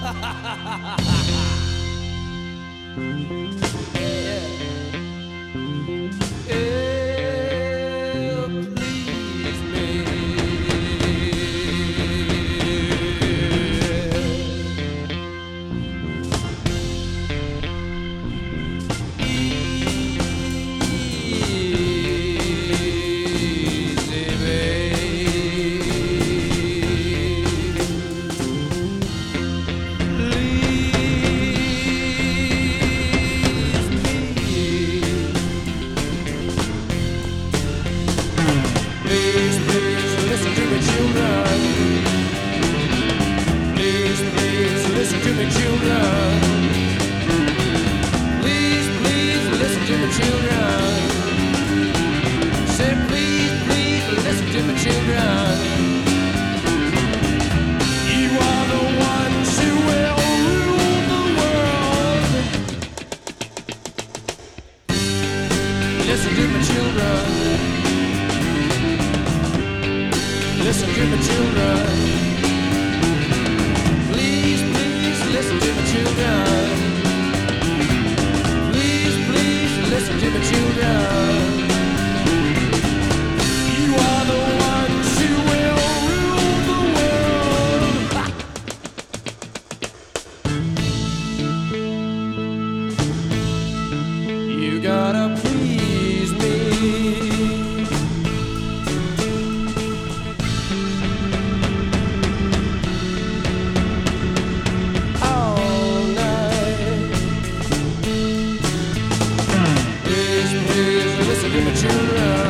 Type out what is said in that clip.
Listen to me, children. Listen to me, children. Please, please, listen to me, children. Please, please, listen to me, children. You are the ones who will rule the world. You gotta please me. All night. Please, please, listen to me, children.